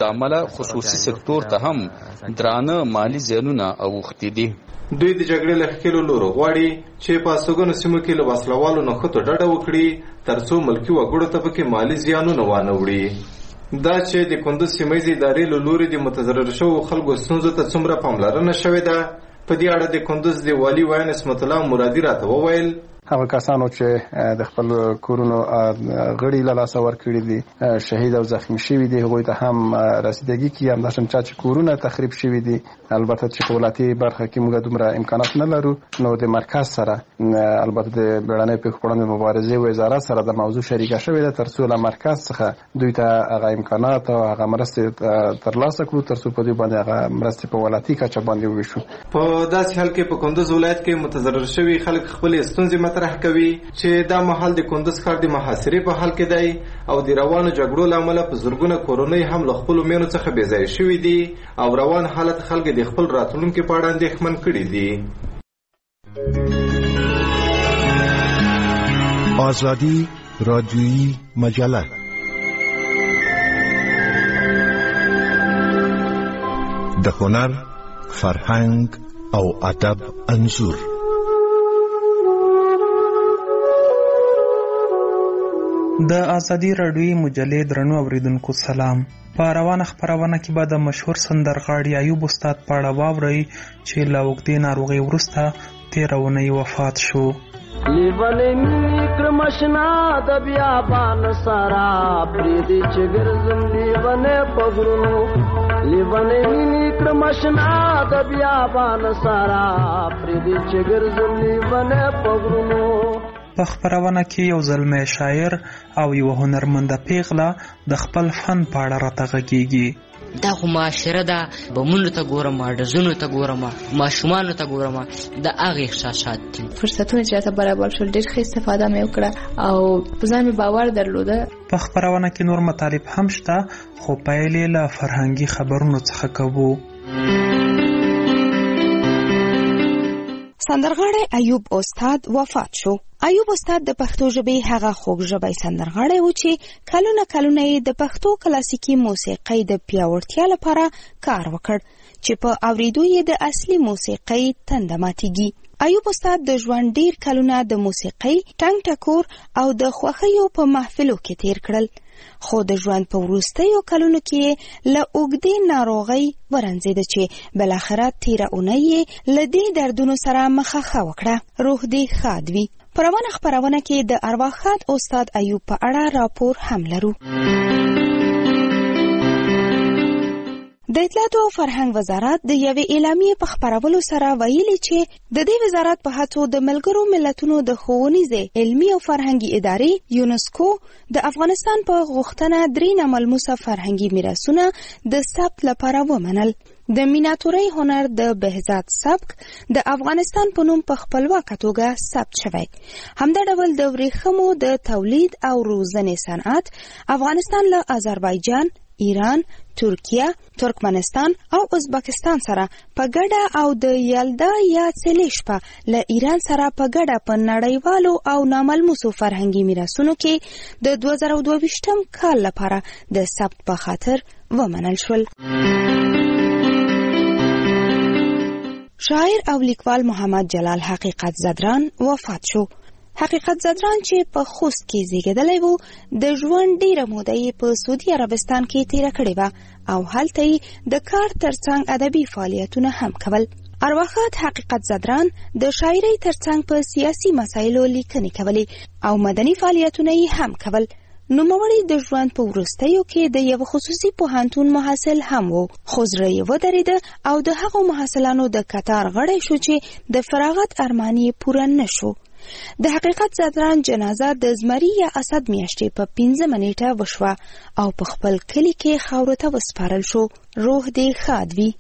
امله خصوصي سکتور ته هم درانه مالی زیانونه اوښتي دي. دوی د جګړې له ښکېلو لورو غواړي چې په استوګنو سیمو کې له وسلوالو نښتو ډډه وکړي ترڅو ملکي وګړو ته پکې مالي زیانونه وانه وړي. دا چې د کندوز سیمه ییزې ادارې له لوري د متضرر شوو خلکو ستونزو ته څومره پاملرنه شوې ده، په دې اړه د کندوز د والي ویان اسمت الله مرادي راته وویل هغه کسانو چې د خپل کورونو غړي له لاسه ورکړي دي، شهید او زخمی شوي دي، هغوی ته هم رسیدګي کیږي. همداشان چا چې کورونه تخریب شوي دي، البته چې په ولایتي برخه کې موږ دومره امکانات نه لرو، نو د مرکز سره البته د بیړنۍ پیښو په وړاندې مبارزې وزارت سره د موضوع شریکه شوې ده ترڅو له مرکز څخه دوی ته هغه امکانات او هغه مرستې ترلاسه کړو ترڅو په دوی باندې هغه مرستې په ولایتي کچه باندې وویشو. په داسې حال کې په کندوز ولایت کې متضرر شوي خلک خپلې ستونزې مطرح کوي چې دا مهال د کندوز ښار د محاصرې په حال کې دی او د روانو جګړو له امله په زرګونه کورنۍ هم له خپلو مېنو څخه بې ځایه شوي دي او روان حالت خلک د خپل راتلونکي په اړه اندېښمن کړي دي. آزادی رادیویی مجله د هنر، فرهنګ او ادب انځور. د ازادي راډیویی مجلې درنو اوریدونکو سلام. په روانه خپرونه کې به د مشهور سندرغاړي ایوب استاد په اړه واورئ چې له اوږدې ناروغۍ وروسته تېره اونۍ وفات شو. لیونی میکرم اشنا د بیابان سارا پریدي چې ګرځم لیونی په غرونو، لیونی میکرم اشنا د بیابان سارا پریدي چې ګرځم لیونی په غرونو. په خپرونه کې یو زلمی شاعر او یو هنرمنده پیغله د خپل فن په اړه راته غږیږي. دا خو معاشره ده، بمونو ته ګورم، ډزونو ته ګورم، ماشومانو ته ګورم، د هغې احساسات دي. فرصتونه چې راته برابر شول ډېر ښه استفاده مې وکړه او په ځان مې باور درلوده. په خپرونه کې نور مطالب هم شته خو پیل یې له فرهنګي خبرونو څخه کوو. سندرغاړی ایوب استاد وفات شو. ایوب استاد د پښتو ژبې هغه خوږ ژبی سندرغاړی و چې کلونه یې د پښتو کلاسیکي موسیقۍ د پیاوړتیا لپاره کار وکړ چې په اوریدو یې د اصلي موسیقۍ تنده ماتیږي. ایوب استاد د ژوند ډیر کلونه د موسیقۍ ټنګ ټکور او د خوښیو په محفلو کې تیر کړل، خو د ژوند په وروستیو کلونو کې له اوږدې ناروغۍ ورنځېده چې بلاخره تیره اونۍ یې له دې دردونو سره مخه وکړه. روح دې ښاد وي. په روانه خپرونه کې د ارواښاد استاد ایوب په اړه راپور هم لرو. د اطلاعاتو او فرهنګ وزارت د یوې اعلامیې په خپرولو سره ویلي چې د دې وزارت په هڅو د ملګرو ملتونو د ښوونیزې علمي او فرهنګي ادارې یونسکو د افغانستان په غوښتنه 3 ناملموسه فرهنګي میراثونه د ثبت لپاره ومنل. د میناتورۍ هنر د بهزاد سبک د افغانستان په نوم په خپلواکه توګه ثبت شوی. همدا ډول د ورېښمو د تولید او روزنې صنعت افغانستان له آذربایجان، ایران، ترکیه، ترکمنستان او ازبکستان سره په ګډه او د یلدا یا څلیشپه له ایران سره په ګډه په نړیوالو او ناملموسو فرهنګي میراثونو کې د 2022 کال لپاره د ثبت په خاطر ومنل شول. شاعر او لیکوال محمد جلال حقیقت زدران وفات شو. حقیقت زدران چې په خوست کې زیږیدلی و، د ژوند ډیره موده یې په سعودي عربستان کې تیره کړې وه او هلته یې د کار ترڅنګ ادبي فعالیتونه هم کول. ارواښاد حقیقت زدران د شاعرۍ ترڅنګ په سیاسي مسایلو لیکنې کولې او مدني فعالیتونه یې هم کول. نوموړی د ژوند په وروستیو کې د یو خصوصي پوهنتون محصل هم و، خو زړه یې ودرېده او د هغو محصلانو د کتار غړی شو چې د فراغت ارمان یې پوره نه شو. د حقیقت زدران جنازه د زمري یا اسد میاشتې په 15 نیټه وشوه او په خپل کلی کې خاورو ته وسپارل شو. روح دې ښاد وي.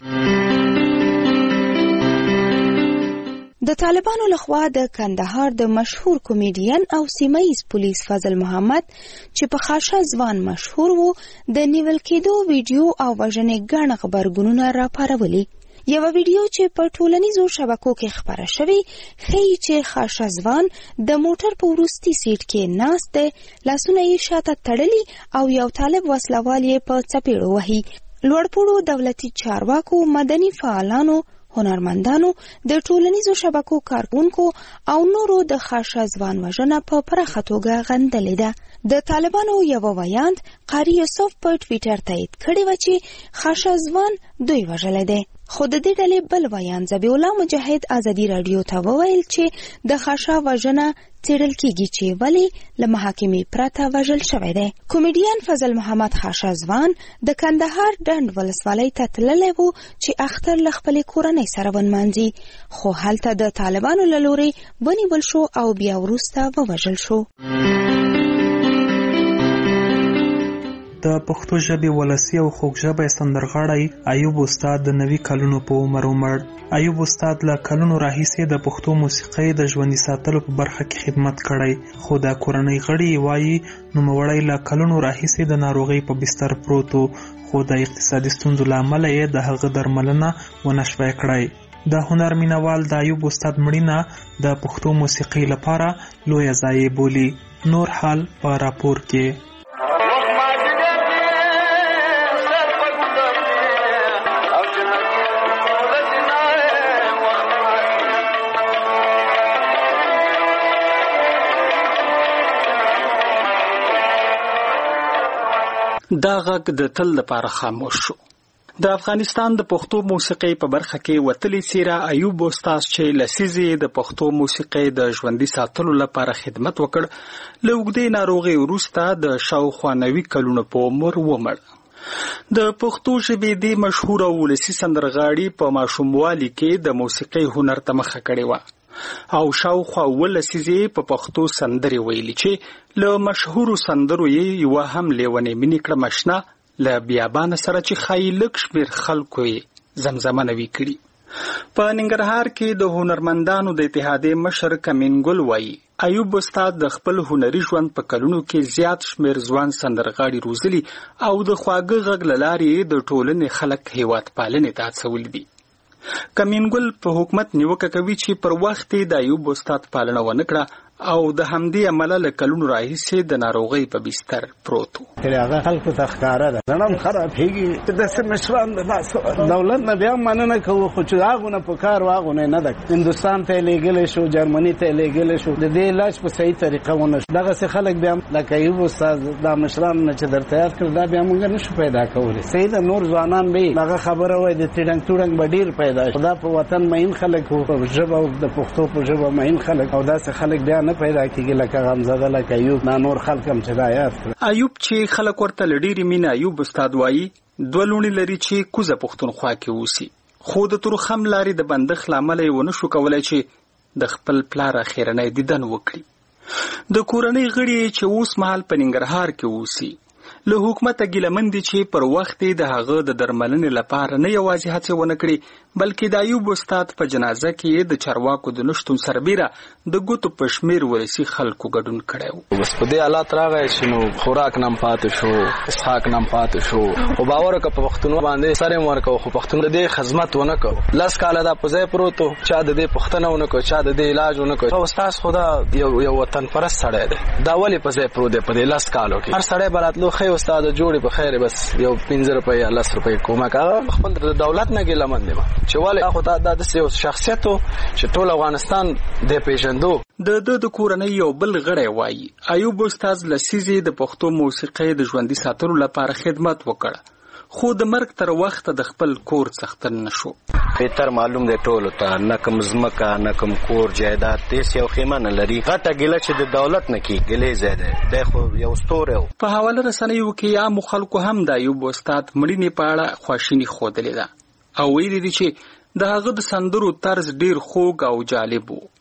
د طالبانو لخوا د کندهار د مشهور کمیډین او سیمه‌ییز پولیس فضل محمد چې په خاشه ځوان مشهور وو د نیول کېدو ویډیو او وژنې ګڼ غبرګونونه راپارولي. یوه ویډیو چې په ټولنیزو شبکو کې خپره شوې ښیي چې خاشه ځوان د موټر په وروستي سیټ کې ناست دی، لاسونه یې شاته تړلي او یو طالب وسلوال یې په څپېړو وهي. لوړپوړو دولتي چارواکو، مدني فعالانو، هنرمندانو، د ټولنیزو شبکو کارکونکو او نورو د خاشه ځوان وژنه په پراخه توګه غندلې ده. د طالبانو یو ویاند قاری یوسف په ټویټر تایید کړی و چې خاشه ځوان دوی وژلی دی. خو د دې ډلې بل ویاند ذبیح الله مجاهد ازادي راډیو ته وویل چې د خاشه وژنه څېړل کیږي چې ولې له محاکمې پرته وژل شوی دی. کومیډین فضل محمد خاشه ځوان د کندهار ډنډ ولسوالۍ ته تللی و چې اختر له خپلې کورنۍ سره ونمانځي، خو هلته د طالبانو له لورې ونیول شو او بیا وروسته ووژل شو. د پښتو ژبې ولسي او خوږژبی سندرغاړی ایوب استاد د 90 کلونو په عمر ومړ. ایوب استاد له کلونو راهیسې د پښتو موسیقۍ د ژوندي ساتلو په برخه کې خدمت کړی، خو د کورنۍ غړي وایي نوموړی له کلونو راهیسې د ناروغۍ په بستر پروت و، خو د اقتصادي ستونزو له امله یې د هغه درملنه ونه شوی کړی. د هنر مینوال د ایوب استاد مړینه د پښتو موسیقۍ لپاره لویه ضایعه بولي. نور حال په راپور کې. دا غږ د تل لپاره خاموش شو. د افغانستان د پښتو موسیقۍ په برخه کې وتلی څیره ایوب استاد چې لسیزې د پښتو موسیقۍ د ژوندي ساتلو لپاره خدمت وکړ، له اوږدې ناروغۍ وروسته د شاوخوا 90 کلونو په عمر ومړ. د پښتو ژبې د مشهور ولسي سندرغاړي په ماشوموالي کې د موسیقۍ هنر ته مخه کړې وه او شاوخوا 18 لسیزې په پښتو سندرې ویلي چې له مشهورو سندرو یې یوه هم لیونې مینې کړه مشنه له بیابانه سره چې ښایي لږ شمېر خلکو یې زمزمه نوي کړي. په ننګرهار کې د هنرمندانو د اتحادیې مشر کمینګل وایي ایوب استاد د خپل هنري ژوند په کلونو کې زیات شمېر ځوان سندرغاړي روزلي او د خواږه غږ له لارې د ټولنې خلک هیواد پالنې ته هڅولي دي. کمینګل په حکومت نیوکه کوي چې پر وخت د ایوب استاد پالنه ونه کړه او د همدې عمله له کلونو راهیسې د ناروغۍ په بستر پروت و. هغه خلکو ته ښکاره ده زړه خرابېږي، داسې مشران د لاس دولت نه بیا مننه کوو، خو چې هغونه په کار واغونه نه ده. هندوستان ته لېږلی شو، جرمني ته لېږلی شو، د دې علاج په صحیح طریقه ونه شو. دغسې خلک بیا لکه ایوب استاد دا مشران نه چې درته یاد کړل دا بیا موږ نه شو پیدا کولی. صحیح ده نور ځوانان به هغه خبره وایي د تیډنګ توډنګ به ډېر پیدا شي. دا په وطن مین خلک وو، په ژبه د پښتو په ژبه مین خلک او داسې خلک بیا نه پیدا کېږي لکه غمزده لکه ایوب نور خلک هم چې دا یاد کړه. ایوب چې خلک ورته له ډېرې مینې ایوب استاد وایي 2 لوڼې لري چې کوزه پښتونخوا کې اوسي، خو د تورخم لارې د بندښت له امله یې ونه شو کولی چې د خپل پلار اخرنی دیدن وکړي. د کورنۍ غړي چې اوس مهال په ننګرهار کې اوسي له حکومته ګیلمن دي چې پر وخت د هغه د درملنې لپاره نه یوازې هڅې ونه کړي بلکې د ایوب استاد په جنازه کې د چارواکو د نشتون سربیره د ګوتو په شمېر ولسي خلکو ګډون کړی و. بس په دې حالات راغی چې نو خوراک نم پاتې شو، اسحاق نم پاتې شو، خو باور وکړه په پښتونو باندې سر یې ورکړو، خو پښتون د دې خدمت ونه کړو. 10 کاله دا په ځای پروت و، چا د دې پوښتنه ونه کړو، چا د دې علاج ونه کړو. استاد خو دا یو وطن پرست سړی دی، دا ولې په ځای پروت دی په دې 10 کالو کې. هر سړی به راتلو ښه استاد جوړې په خیر بس یو 15 روپۍ یا 10 روپۍ کومک هغه خپل د دولت نه ګیلمن دی چې ولې خو دا د یو شخصیت چې ټول افغانستان د پیژندو. د کورنۍ یو بل غړی وایي ایوب استاد لسیزې د پښتو موسیقۍ د ژوندي ساتلو لپاره خدمت وکړ، خو د مرګ تر وخت د خپل کور څښتن نشو. بهتر معلوم دی ټولو ته نه کوم ځمکه نه کوم کور جایداد هېڅ یو خیمه نه لري. غټه ګیله چې د دولت نه کېږي ګیلې ځای دی، دی خو یو ستوری و. په حواله رسنیو کې عامو خلکو هم د ایوب استاد مړینې په اړه خواشیني ښودلې ده او ویلي دي چې د هغه د سندرو طرز ډیر خوږ او جالب و.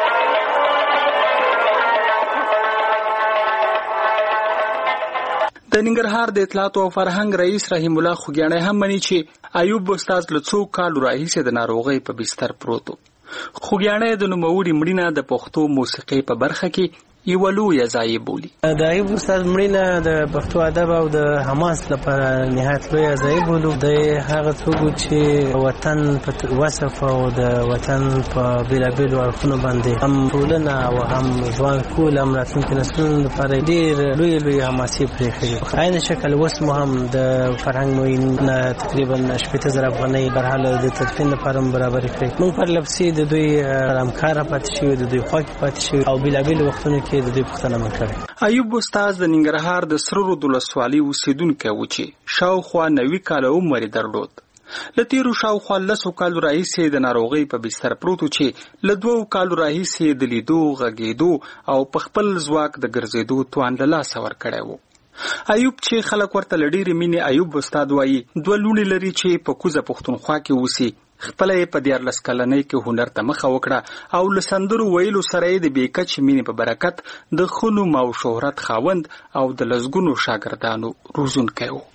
د د ننګرهار د اطلاعات او فرهنګ رئیس رحیم الله خوګیاڼی هم مني چې ایوب استاد له څو کالو راهیسې د ناروغۍ په بستر پروت و. خوګیاڼی د نوموړي مړینه د پښتو موسیقۍ په برخه کې یو لویه ضایعه بولي. د ایوب استاد مړینه د پښتو ادب او د حماس لپاره نهایت لویه ضایعه بولو. د هغه څوک چې وطن په وصف او د وطن په بیلابیلو اړخونو باندې هم ټولنه او هم ځوان کول هم راتلونکي نسلونو لپاره ډېر لویې حماسې پرېښې. په عین شکل اوس مو هم د فرهنګ معین تقریبا 80,000 افغانۍ برحاله د تدفین لپاره هم برابرې کړې. موږ پر لپسې د دوی همکاره پاتې شوي، د دوی خوا کې پاتې شوي او بیلابیلو وختونو کې د دوی پوښتنه مو کړې. ایوب استاد د ننګرهار د سره رود ولسوالۍ اوسېدونکی و چې شاوخوا 90 کاله عمر یې درلود. له تېرو شاوخوا 10 کالو راهیسې د ناروغۍ په بستر پروت و چې له 2 کالو راهیسې د لیدو، غږېدو او په خپل ځواک د ګرځېدو توان له لاسه ورکړی و. ایوب چې خلک ورته له ډېرې مینې ایوب استاد وایي، 2 لوڼې لري چې په کوزه پښتونخوا کې اوسي. خپله یې په 14 کلنۍ کې هنر ته مخه وکړه او له سندرو ویلو سره یې د بېکچې مینې په برکت د ښه نوم او شهرت خاوند او د لسګونو شاګردانو روزونکی و.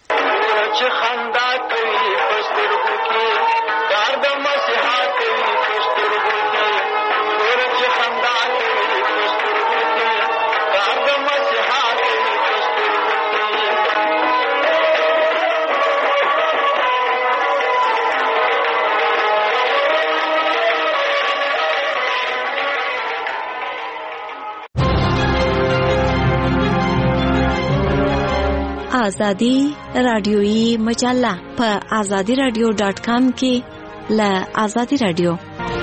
آزادی رادیویی مجله په azadiradio.com کې له آزادی رادیو.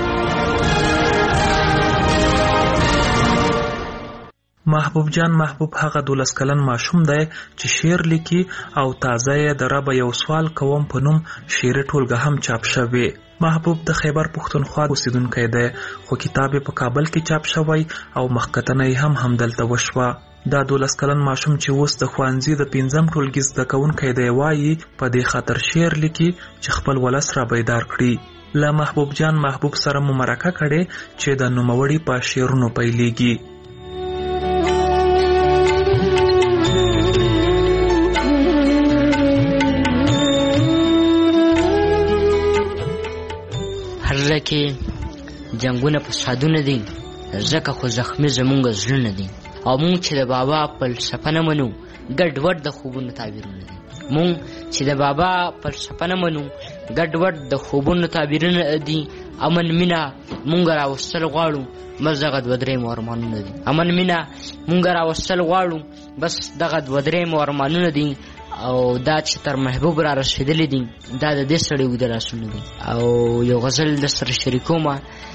محبوب جان محبوب هغه 12 کلن ماشوم دی چې شعر لیکي او تازه یې د رب یو سوال کوم په نوم شعري ټولګه هم چاپ شوی. محبوب د خیبر پښتونخوا اوسیدونکی دی خو کتاب په کابل کې چاپ شوی او مخکتنه هم همدلته وشوه. دا 12 کلن ماشوم چې اوس د ښوونځي د 5م ټولګي زده کوونکی دی وایي په دې خاطر شعر لیکي چې خپل ولس را بیدار کړي. له محبوب جان محبوب سره مو مرکه کړې چې د نوموړي په شعرونو پیلېږي. هر ځکه جنګونه فسادونه دي، ځکه خو زخمي زمونږ زړونه دي او مونږ چې د بابا فلسفه نه منو ګډوډ د خوبونو تعبیرونه دي. مونږ چې د بابا فلسفه نه منو ګډوډ د خوبونو تعبیرونه دي. امن مینا مونږ راوستل غواړو بس دغه 2-3 ارمانونه دي. امن مینا مونږ راوستل غواړو بس دغه 2-3 ارمانونه دي او دا چې تر محبوب را رسیدلی دي دا د دې سړي اوږده لاسونه دي. او یو غزل د سره شریکومه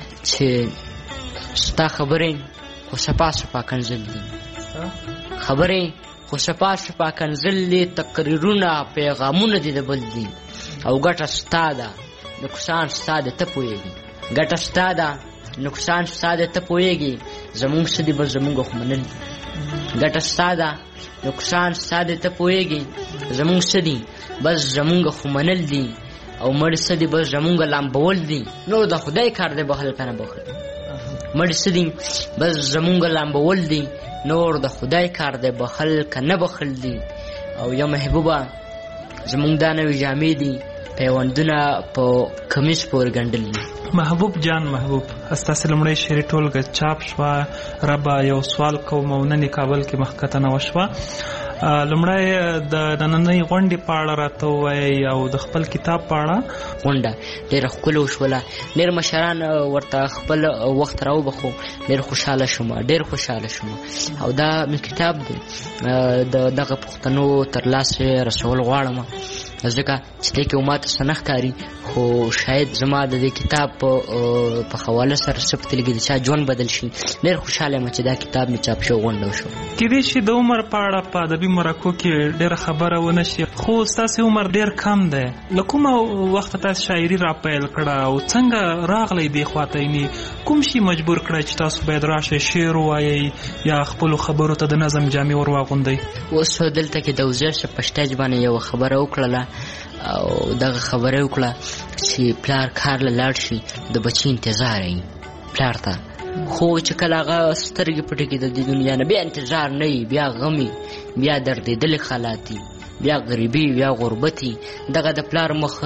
چې ستا خبرې خو سپا سپا کنزل دي، خبرې خو سپا سپا کنزل دي، تقریرونه پیغامونه دي د بل دي او ګټه ستا ده نقصان ستا ده ته پوهېږي. ګټه ستا ده نقصان ستا ده ته پوهېږي، زمونږ څه دي بس زمونږ خو منل دي. ګټه ستا ده نقصان ستا ده ته پوهېږي، زمونږ څه دي بس زمونږ خو منل دي او مړ څه دي بس زمونږ لامبول دي. نور د خدای کار دی بخل که نه بخل، مړ څه دي بس زمونږ لامبول دي. نور د خدای کار دی بخل که نه بخل دي. او یا محبوبه زمونږ دا نوې جامې دي پیوندونه په کمیس پورې ګنډل دي. محبوب جان محبوب ستاسې لومړی شعري ټولګه چاپ شوه، ربه یو سوال کوم او نن کابل کې مخکتنه وشوه. لومړی د نننۍ غونډې په اړه راته ووایئ او د خپل کتاب په اړه. غونډه ډېره ښکلې وشوله، ډېر مشران ورته خپل وخت راوبخو، ډېر خوشحاله شوم، ډېر خوشحاله شوم. او دا مې کتاب دی د دغه پښتنو تر لاسه رسول غواړم ځکه چې دې کې ماته څه نه ښکاري خو شاید زما د دې کتاب په حواله سره څه په تلګي د چا ژوند بدل شي. ډېر خوشحاله یم چې دا کتاب مې چاپ شو غونډه وشو. کېدای شي د عمر په اړه په ادبي مرکو کې ډېره خبره ونه شي خو ستاسې عمر ډېر کم دی. له کومه وخته تاسو شاعري را پیل کړه او څنګه راغلی دې خواته؟ یعنې کوم شي مجبور کړی چې تاسو باید راشئ شعر ووایئ یا خپلو خبرو ته د نظم جامې ور واغوندئ؟ اوس دلته کې د وزیر په سټیج باندې یوه خبره وکړله او دغه خبره وکړه چې پلار کار له لاړ شي د بچي انتظار یې پلار ته خو چې کله هغه سترګې پټې کړي د دنیا نه بیا انتظار نه وي، بیا غمي، بیا دردېدلې حالاتي، بیا غریبي، بیا غربتي، دغه د پلار مخ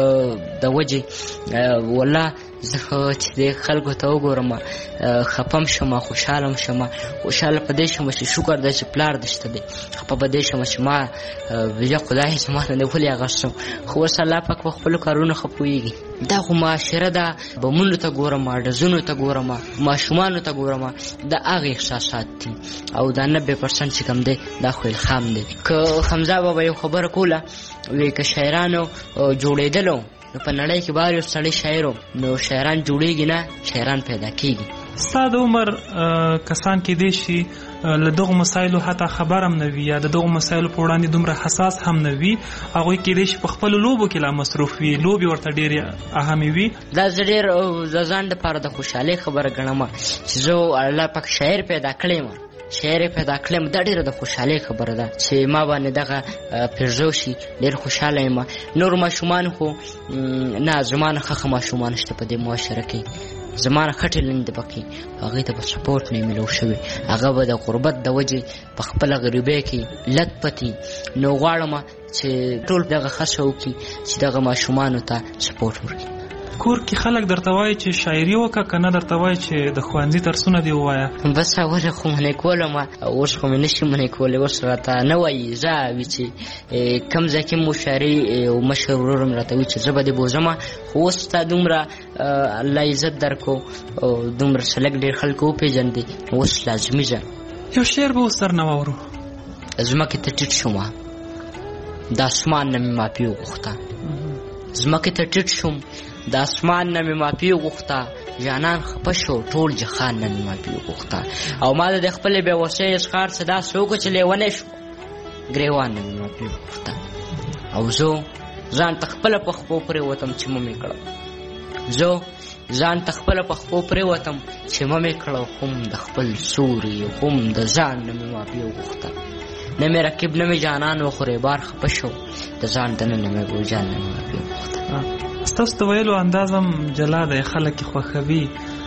د وجې والله زه چې د خلکو ته وګورم خپم شم، خوشحاله شم. خوشحاله په دې شم چې شکر دی چې پلار دې شته دی، خپه په دې شم چې ما بیا خدای زما نه دی ولې هغه شم. خو اوس الله پاک په خپلو کارونو ښه پوهېږي. دا خو معاشره ده، بمونو ته ګورم، ډزونو ته ګورم، ماشومانو ته ګورم، د هغې احساسات دي او دا 90% چې کوم دی دا خو الهام دی. که حمزه بابا یو خبره کوله وی که شاعرانو جوړېدلو نو په نړۍ کې بار یو سړی شاعر نو شاعران جوړېږي نه، شاعران پیدا کېږي. ستا د عمر کسان کېدی شي له دغو مسایلو حتی خبر هم نه وي یا د دغو مسایلو په وړاندې دومره حساس هم نه وي، هغوی کېدی شي په خپلو لوبو کې لا مصروف وي، لوبې ورته ډېرې اهمې وي. دا زه ډېر د ځان دپاره د خوشحالۍ خبره ګڼم چې زه الله پاک شاعر پیدا کړی یم، شاعر پیدا کړم. دا ډېره د خوشحالۍ خبره ده چې ما باندې دغه پېرزو شي، ډېر خوشحاله یم. نور ماشومان خو نه، زما نه ښه ماشومان شته په دې معاشره کې، زما نه ښه ټیلنټ دی پکې، هغوی ته به سپورټ نه میلو شوی، هغه به د غربت د وجې په خپله غریبۍ کې لت پتي. نو غواړم چې ټول دغه هڅه وکړي چې دغه ماشومانو ته سپورټ ورکړي. کور کې خلک درته وایي چې شاعري وکړه که نه درته وایي چې د ښوونځي درسونه دې ووایه؟ بس اوله خو منې کولم، اوس خو مې نشي منې کولی. اوس راته نه وایي، زه وي چې کوم ځای کې مو شاعري او مشر ورور مې راته وایي چې زه به دې بوځم. خو اوس ستا دومره الله عزت درکو او دومره سلک ډېر خلکو وپېژندې، اوس لازمي ځه. یو شعر به اوس درنه واورو. ځمکې ته ټیټ شوم، د اسمان نه مې معافي وغوښته. ځمکې ته ټیټ شوم، د اسمان نه مې معافي وغوښته. جانان خپه شو، ټول جهان نه مې معافي وغوښته. او ما د خپلې بېوسۍ اظهار څه داسې وکړه چې لیونی شو، ګریوان نه مې معافي وغوښته. او زه ځان ته خپله په خپو پرېوتم چې مه مې کړه، زه ځان ته خپله په خپو پرېوتم چې مه مې کړه. هم د خپل سوري هم د ځان نه مې معافي وغوښته. نه مې رقیب نه مې جانان وخورې بار خپه شو، د ځان دننه مې ګلجان نه مې معافي وغوښته. ستاسو د ویلو اندازم جلا دی، خلک یې خوښوي.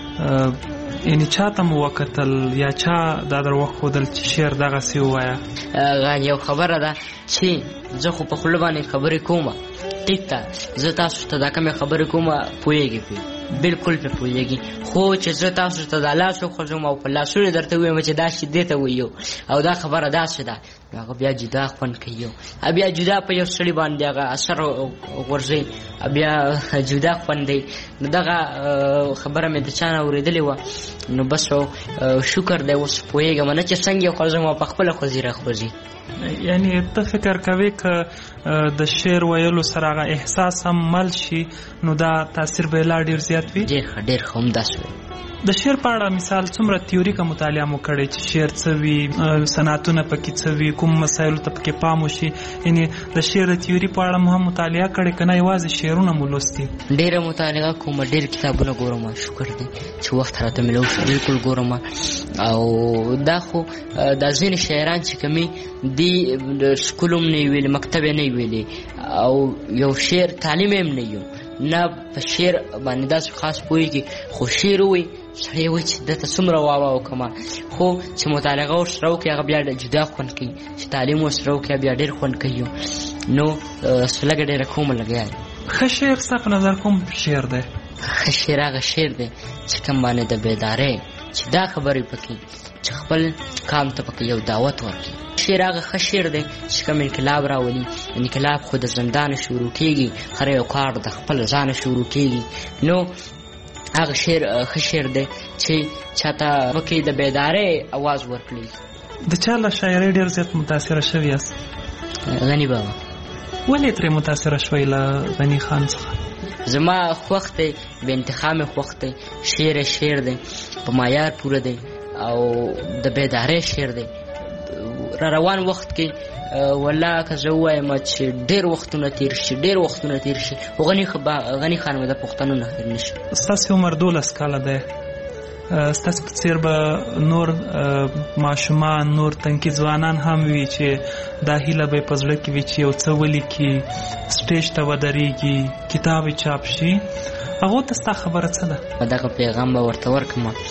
یعنې چا ته مو وکتل یا چا دا در وښودل چې شعر دغسې ووایه؟ یو خبره ده چې زه خو په خوله باندې خبرې کوم، ټیک ده، زه تاسو ته دا کومې خبرې کوم پوهېږي پرې، بلکل پرې پوهېږي. خو چې زه تاسو ته دا لاس وخوځم او په لاسونو درته ووایم چې دا شي دې ته وایو او دا خبره داسې ده، هغه بیا جدا خوند کوي، بیا جدا په یو سړي باندې هغه اثر غورځوي، بیا جدا خوند دی. نو دغه خبره مې د چا نه اورېدلې وه، نو بس شکر دی اوس پوهېږم نه چې څنګه یې خوځم او په خپله خوځي راخوځي. یعنې ته فکر کوې که د شعر ویلو سره هغه احساس هم مل شي نو دا تاثیر به یې لا ډېر زیات وي؟ ډېر ښه، ډېر ښه، همداسې وي. د شعر په اړه مثال څومره تیوریکه مطالعه مو کړی چې شعر څه وي، صنعتونه پکې څه وي، کوم مسایلو ته پکې پام وشي؟ یعنې د شعر د تیوري په اړه مو هم مطالعه کړې که نه یوازې شعرونه مو لوستي؟ ډېره مطالعه کوم، ډېر کتابونه ګورم، شکر دی چې وخت راته میلاو شو، بلکل ګورم. او دا خو دا ځینې شاعران چې کومې دي د سکول هم نه یې ویلې، مکتب یې نه یې ویلې، او یو شعر تعلیم هم نه یو، نه په شعر باندې داسې خاص پوهېږي، خو شعر ووایي سړی وایي چې دته څومره واوا وکړم. خو چې مطالعه ورسره وکړي هغه بیا جدا خوند کوي، چې تعلیم ورسره وکړي بیا ډېر خوند کوي. نو لږه ډېره کومه لګیا دی. ښه شعر ستا په نظر کوم شعر دی؟ ښه شعر هغه شعر دی چې کوم باندې د بیدارۍ چې دا خبرې پکې چې خپل کام ته پکې یو دعوت ورکړي. شعر هغه ښه شعر دی چې کوم انقلاب راولي. انقلاب خو د زندانه شروع کېږي، هر یو کار د خپل ځانه شروع کېږي. نو هغه شعر ښه شعر دی چې چاته پکې د بیدارۍ اواز ورکړي. د چا له شاعرۍ ډېر زیات متاثره شوي یاست؟ غني بابا. ولې ترې متاثره شوئ له غني خان څخه؟ زما خوښ دی، بې انتخا مې خوښ دی. شعر دی، په معیار پوره دی او د بیدارۍ شعر دی. را روان وخت کې والله که زه ووایم چې ډېر وختونه تېر شي، خو غني خان مې د پښتنو نه هېر نه شي. ستاسې عمر 12 کاله دی، ستاسې په څېر به نور ماشومان، نور تنکي ځوانان هم وي چې دا هیله به یې په زړه کې وي چې یو څه ولیکي، سټیج ته ودرېږي، کتاب یې چاپ شي. هغو ته ستا خبره څه ده؟ دغه پیغام به ورته ورکړم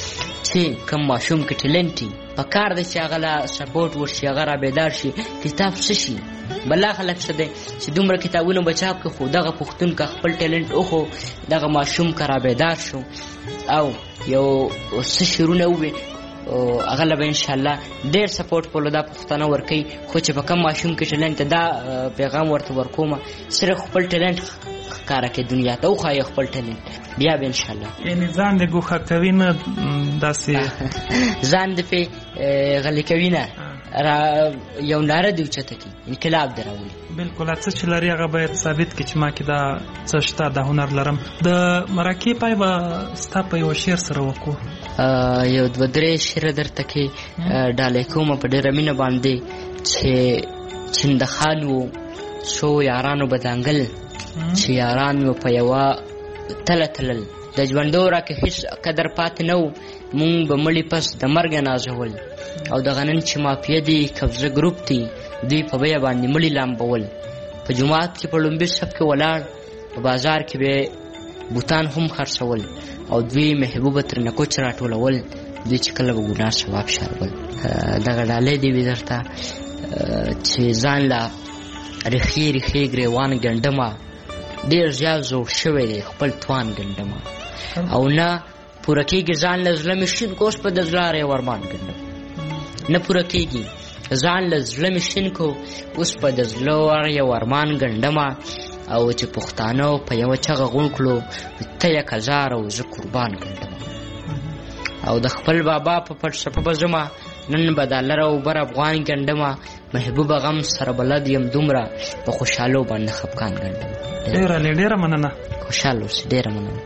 چې کم ماشوم کې ټیلنټ په کار دی چې هغه له سپورټ وشي، هغه را بیدار شي، کتاب څه شي. بلا خلک څه دی چې دومره کتابونه به چاپ کړي، خو دغه پښتون که خپل ټیلنټ وخو دغه ماشوم که را بیدار شو او یو څه شعرونه ووي هغه له به انشاءالله ډېر سپورټ په دا پښتانه ورکوي. خو چې په کم ماشوم کې ټیلنټ دا پیغام ورته ورکوم صرف خپل ټیلنټ ښکاره کړي دنیا ته، وښایي خپل ټیلنټ، بیا به انشاءالله یعنې ځان دې ګوښه کوي نه، داسې ځان دې پې غلي کوي نه، یو ناره دې اوچته کړي، انقلاب دې راولي. بلکل څه چې لري هغه باید ثابت کړي چې ما کې دا څه شته، دا هنر لرم. د مرکې پای به ستا په یو شعر سره وکړو. یو دوه درې شعره درته کې ډالۍ کومه په ډېره مینه باندې چې چندخان و څو یارانو به دانګل، چې یاران مې په یوه تله تلل، د ژوندو راکې هېڅ قدر پاتې نه و، مونږ به مړي پس د مرګه نازول، او دغه نن چې مافیه دي قبضه ګروپ دي دوی په بیه باندې مړي لامبول، په جومات کې په لومبي صف کې ولاړ، په بازار کې به بوتان هم خرڅول، او دوی محبوبه ترنه کوچ راټولول، دوی چې کله به ګناه ثواب شارول. دغه ډالۍ دې وي درته چې ځان له ریښې ریښې ګریوان ګنډمه، ډېر زیات زوړ شوی دی خپل توان ګنډمه، او نه پوره کېږي ځان له زړه مې شین کو اوس په د زړه یو ارمان ګنډم، نه پوره کېږي ځان له زړه مې شین کو اوس په د زړه یو ارمان ګنډمه، او چې پښتانه په یوه چغه غونډ کړو ته 1000 او زه قربان ګنډمه، او د خپل بابا په فلسفه به ځمه، نن به د لر او بر افغان ګنډمه، محبوبه غم سره بلد یم دومره، په خوشحالو باندې خفګان ګنډمه. ډېره مننه. خوشحال اوسې. ډېره مننه.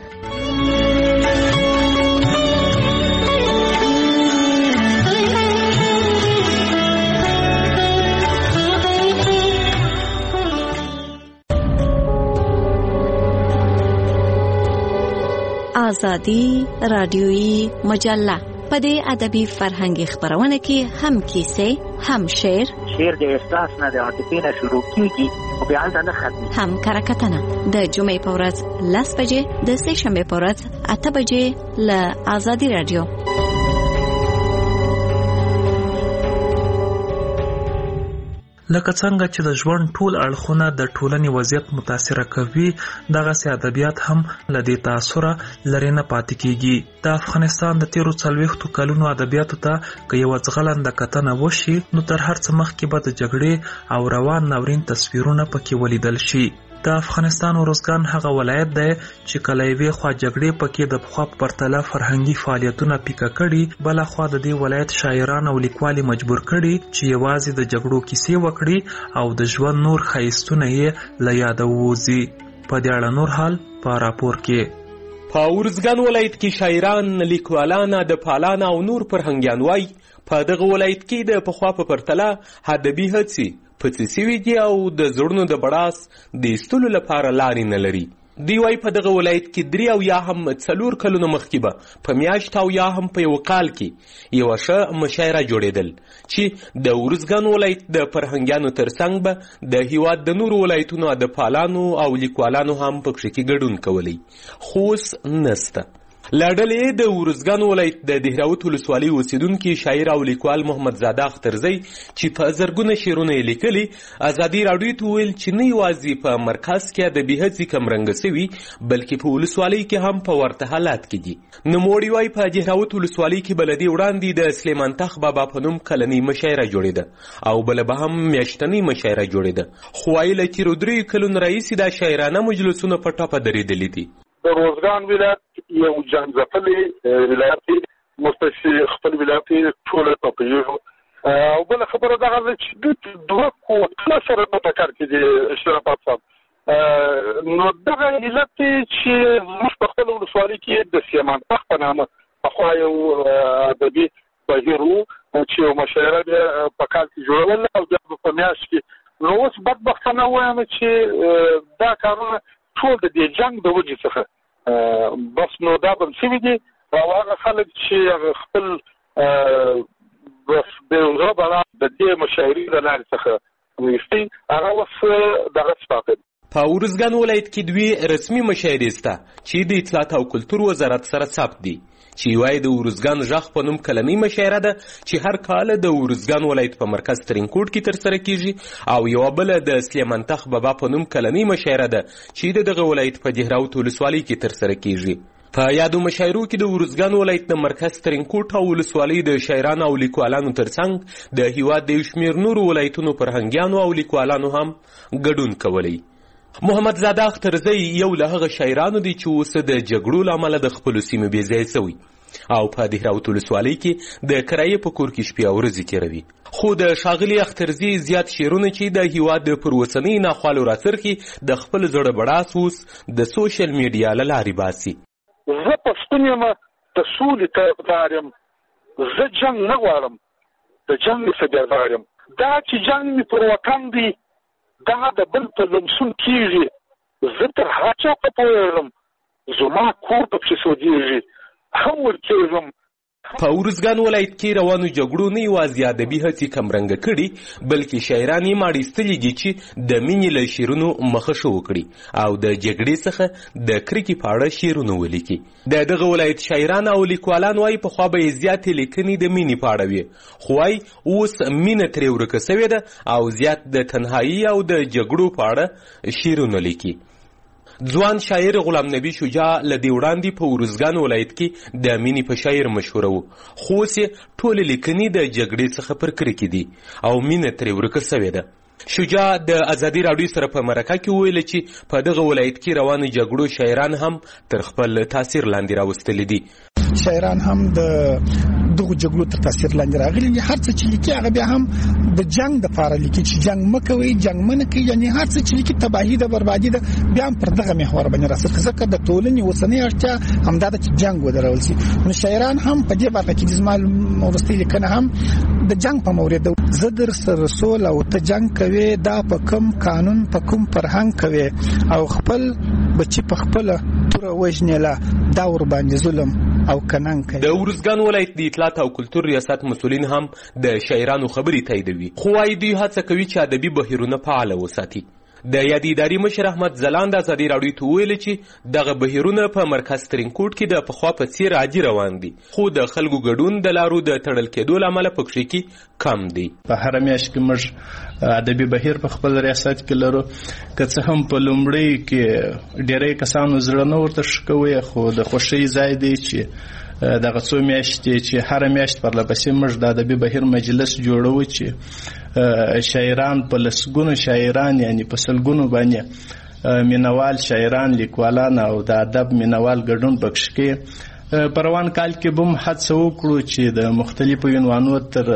آزادی رادیویی مجله په دې ادبي فرهنګي خبرونه کې هم کیسې، هم شعر د احساس نه د عاطفې نه شروع کیږي او بیا نه ختمي، هم کرکټنه د جمعې په ورځ 10 بجې، د سه شنبه په ورځ 8 بجې له آزادی رادیو. لکه څنګه چې د ژوند ټول اړخونه د ټولنې وضعیت متاثره کوي، دغسې ادبیات هم له دې تاثره لرې نه پاتې کیږي. د افغانستان د تیرو 40 کلونو ادبیاتو ته که یوه ځغلنده کتنه وشي، نو تر هر څه مخکې به د جګړې او روان ناورین تصویرونه پکې ولیدل شي. د افغانستان ارزګان هغه ولایت دی چې کله یوې خوا جګړې پکې د پخوا په پرتله فرهنګي فعالیتونه پیکه کړي، بله خوا د دې ولایت شاعران او لیکوالې مجبور کړي چې یوازې د جګړو کیسې وکړي او د ژوند نور ښایستونه یې له یاده ووځي. په دې اړه نور حال په راپور کې. په ارزګان ولایت کې شاعران، لیکوالان، ادبپالان او نور فرهنګیان وایي په دغه ولایت کې د پخوا په پرتله ادبي هڅې پڅې سوي دي او د زړونو د بړاس د ایستلو لپاره لارې نه لري. دوی وایي په دغه ولایت کې 3 او یا هم 4 کلونو مخکې به په میاشت او یا هم په یو کال کې یوه ښه مشاعره جوړېدل چې د ارزګان ولایت د فرهنګیانو ترڅنګ به د هیواد د نورو ولایتونو ادبپالانو او لیکوالانو هم پکښې کې ګډون کولی، خو اوس نسته. له ډلې د ارزګان ولایت د دهراوت ولسوالۍ اوسېدونکي شاعر او لیکوال محمد زاده اخترزی چې په زرګونه شعرونه یې لیکلي، ازادي راډیو ته وویل چې نه یوازې په مرکز کې ادبي هڅې کمرنګه سوي، بلکې په ولسوالۍ کې هم په ورته حالات کې دي. نوموړي وایي په دهراوت ولسوالۍ کې بلدي وړاندې د سلیمان تخ بابا په نوم کلنۍ مشاعره جوړېده او بله به هم میاشتنۍ مشاعره جوړېده، خو وایي له تېرو 3 کلونو راهیسې دا شاعرانه مجلسونه په ټاپه درېدلي دي. د روزګان ولایت یو جنځپلې ولایت دی، مستشي خپل ولایت ټوله پپیو او بل خبره دغه چې د دوه قوتونو سره په ټکر کې دي شرافت صاحب. نو دغه علت چې موږ په خپل ولسوالۍ کې د سلیمان تخ په نامه پخوا یو ادبي بهیر و چې یو مشاعره په کال کې جوړول او بیا په میاشت کې. نو اوس بدبختانه وایم چې دا کارونه ټول د دې جنګ د وجې څخه بس نو دا بند شوي دي او هغه خلک چې خپل بس د زړه بلا د دې مشاعرې د لارې څخه ویستي هغه اوس دغه پاتې دي. په ارزګان ولایت کې 2 رسمي مشاعرې شته چې د اطلاعات او کلتور وزارت سره ثبت دي، چې یوه یې د ارزګان غږ په نوم کلنۍ مشاعره ده چې هر کال د ارزګان ولایت په مرکز ترینکوټ کې ترسره کیږي، او یوه بله د سلیمان تخ بابا په نوم کلنۍ مشاعره ده چې د دغه ولایت په دهراوت ولسوالۍ کې ترسره کیږي. په یادو مشاعرو کې د ارزګان ولایت د مرکز ترینکوټ او ولسوالۍ د شاعرانو او لیکوالانو ترڅنګ د هیواد د یو شمېر نورو ولایتونو فرهنګیانو او لیکوالانو هم ګډون کولی. محمد زاده اخترزی یو له هغه شاعرانو دی چې اوس د جګړو له امله د خپلو سیمو بېځایه سوی او په دهراوت ولسوالۍ کې د کرایې په کور کې شپې او ورځې تېروي. خو د ښاغلي اخترزي زیات شعرونه چې د هیواد پر اوسنۍ ناخوالو راڅرخي د خپل زړه بړاس اوس د سوشل میډیا له لارې باسي. زه پښتون یم، د سولې طرفدار یم، زه جنګ نه غواړم، د جنګ څخه بیزار یم. دا چې جنګ مې پر وطن دی دا د بل په لمسون کېږي، زه تر هر چا په پوهېږم، زما کور پکې سوځېږي، هم ورکېږم. په ارزګان ولایت کې روانو جګړو نه یوازې ادبي هڅې کمرنګه کړي بلکې شاعران یې ماړیستلي دي چې د مینې له شعرونو مخه ښه وکړي او د جګړې څخه د کرکې په اړه شعرونه ولیکي. د دغه ولایت شاعران او لیکوالان وایي پخوا به یې زیاتې لیکنې د مینې په اړه وي، خو وایي اوس مینه ترې ورکه سوې ده او زیات د تنهایي او د جګړو په اړه شعرونه لیکي. ځوان شاعر غلام نبی شجاع له دې وړاندې په ارزګان ولایت کې د مینې په شاعر مشهوره و، خو اوس یې ټولې لیکنې د جګړې څخه پر کرکې دي او مینه ترې ورکه سوې ده. شجاع د ازادي راډیو سره په مرکه کې وویل چې په دغه ولایت کې روانو جګړو شاعران هم تر خپل تاثیر لاندې راوستلي دي. شاعران هم د دغه جګړو تر تاثیر لاندې راغلي دي. هر څه چې لیکي هغه بیا هم د جنگ دپاره لیکي چې جنگ مه کوئ، جنگ مه نه کوئ، یعنې هر څه چې لیکي تباهي ده، بربادي ده، بیا هم پر دغه محور باندې راڅرخي، ځکه د ټولنې اوسنۍ اړتیا همدا ده چې جنگ ودرول شي. نو شاعران هم په دې برخه کې زما وروستۍ لیکنه هم د جنگ په مورد ده. زه در سره سول او ته جنگ کوې، دا په کوم قانون په کوم فرهنګ کوې، او خپل بچي په خپله توره وژنېله، دا ورباندې ظلم او کننګ کوي. د ارزګان ولایت د اطلاعات او کلتور ریاست مسؤلین هم د شاعرانو خبرې تاییدوي، خو وايي دوی هڅه کوي چې ادبي بهیرونه فعاله وساتي. د یادې ادارې مشر احمد ځلاند ازادي راډیو ته وویل چې دغه بهیرونه په مرکز ترینکوټ کې د پخوا په څیر عادي روان دي، خو د خلکو ګډون د لارو د تړل کېدو له امله پکښې کې کم دی. په هره میاشت کې موږ ادبي بهیر په خپل ریاست کې لرو، که څه هم په لومړۍ کې ډېری کسانو زړه نه ورته ښه کوي، خو د خوښۍ ځای دی چې دغه څو میاشتې چې هره میاشت پرلپسې موږ د ادبي بهیر مجلس جوړوو چې شاعران په لسګونو شاعران یعنی په سلګونو باندې مینوال شاعران، لیکوالان او د ادب مینوال ګډون پکښې کوي. په روان کال کې به هم هڅه وکړو چې د مختلفو عنوانو تر